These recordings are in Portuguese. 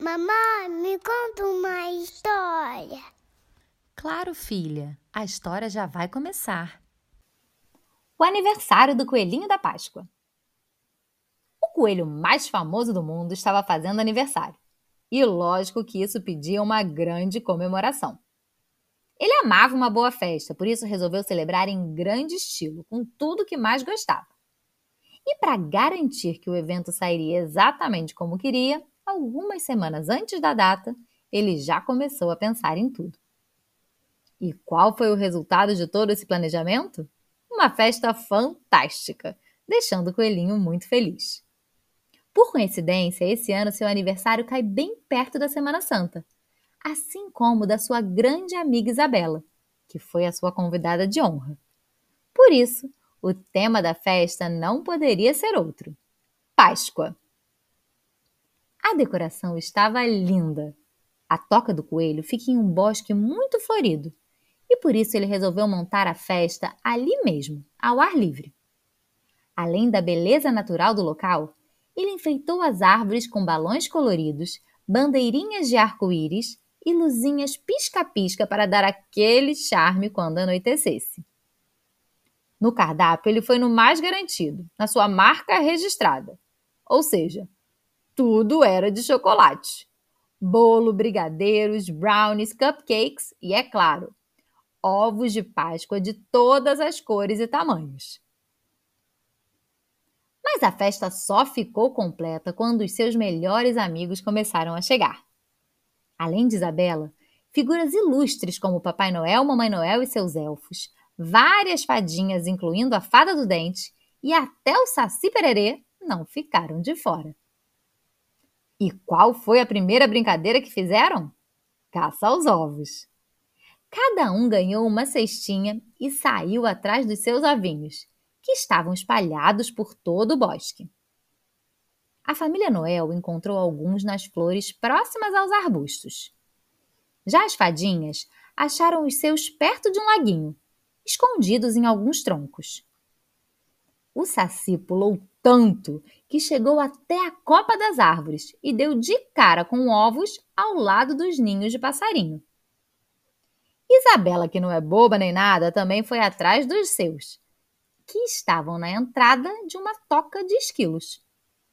Mamãe, me conta uma história. Claro, filha, a história já vai começar. O aniversário do Coelhinho da Páscoa. O coelho mais famoso do mundo estava fazendo aniversário. E lógico que isso pedia uma grande comemoração. Ele amava uma boa festa, por isso resolveu celebrar em grande estilo, com tudo que mais gostava. E para garantir que o evento sairia exatamente como queria, algumas semanas antes da data, ele já começou a pensar em tudo. E qual foi o resultado de todo esse planejamento? Uma festa fantástica, deixando o coelhinho muito feliz. Por coincidência, esse ano seu aniversário cai bem perto da Semana Santa, assim como da sua grande amiga Isabela, que foi a sua convidada de honra. Por isso, o tema da festa não poderia ser outro: Páscoa. A decoração estava linda. A toca do coelho fica em um bosque muito florido, e por isso ele resolveu montar a festa ali mesmo, ao ar livre. Além da beleza natural do local, ele enfeitou as árvores com balões coloridos, bandeirinhas de arco-íris e luzinhas pisca-pisca para dar aquele charme quando anoitecesse. No cardápio, ele foi no mais garantido, na sua marca registrada. Ou seja, tudo era de chocolate. Bolo, brigadeiros, brownies, cupcakes e, é claro, ovos de Páscoa de todas as cores e tamanhos. Mas a festa só ficou completa quando os seus melhores amigos começaram a chegar. Além de Isabela, figuras ilustres como Papai Noel, Mamãe Noel e seus elfos, várias fadinhas, incluindo a Fada do Dente, e até o Saci Pererê não ficaram de fora. E qual foi a primeira brincadeira que fizeram? Caça aos ovos. Cada um ganhou uma cestinha e saiu atrás dos seus ovinhos, que estavam espalhados por todo o bosque. A família Noel encontrou alguns nas flores próximas aos arbustos. Já as fadinhas acharam os seus perto de um laguinho, escondidos em alguns troncos. O Saci pulou tanto que chegou até a copa das árvores e deu de cara com ovos ao lado dos ninhos de passarinho. Isabela, que não é boba nem nada, também foi atrás dos seus, que estavam na entrada de uma toca de esquilos.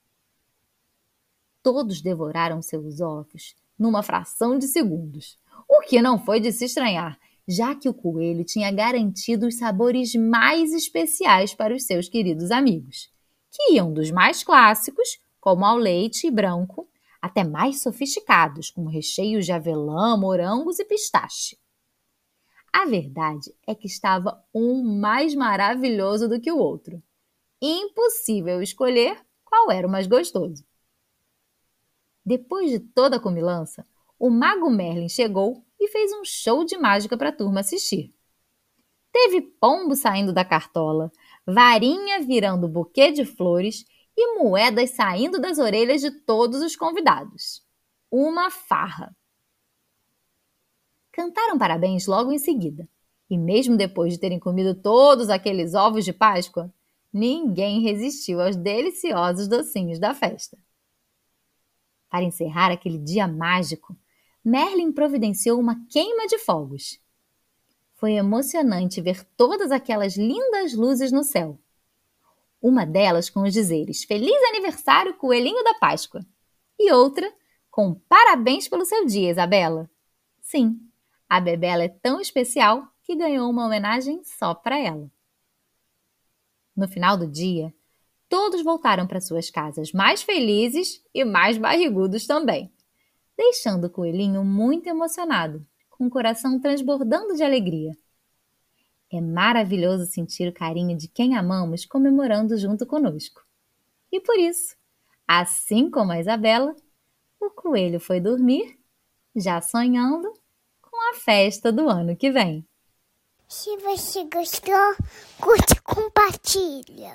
Todos devoraram seus ovos numa fração de segundos, o que não foi de se estranhar, já que o coelho tinha garantido os sabores mais especiais para os seus queridos amigos, que iam dos mais clássicos, como ao leite e branco, até mais sofisticados, com recheios de avelã, morangos e pistache. A verdade é que estava um mais maravilhoso do que o outro. Impossível escolher qual era o mais gostoso. Depois de toda a comilança, o Mago Merlin chegou e fez um show de mágica para a turma assistir. Teve pombo saindo da cartola, varinha virando buquê de flores e moedas saindo das orelhas de todos os convidados. Uma farra. Cantaram parabéns logo em seguida, e mesmo depois de terem comido todos aqueles ovos de Páscoa, ninguém resistiu aos deliciosos docinhos da festa. Para encerrar aquele dia mágico, Merlin providenciou uma queima de fogos. Foi emocionante ver todas aquelas lindas luzes no céu. Uma delas com os dizeres "Feliz aniversário, Coelhinho da Páscoa!" e outra com "Parabéns pelo seu dia, Isabela!" Sim, a Bebela é tão especial que ganhou uma homenagem só para ela. No final do dia, todos voltaram para suas casas mais felizes e mais barrigudos também, deixando o coelhinho muito emocionado, com o coração transbordando de alegria. É maravilhoso sentir o carinho de quem amamos comemorando junto conosco. E por isso, assim como a Isabela, o coelho foi dormir, já sonhando com a festa do ano que vem. Se você gostou, curte e compartilha.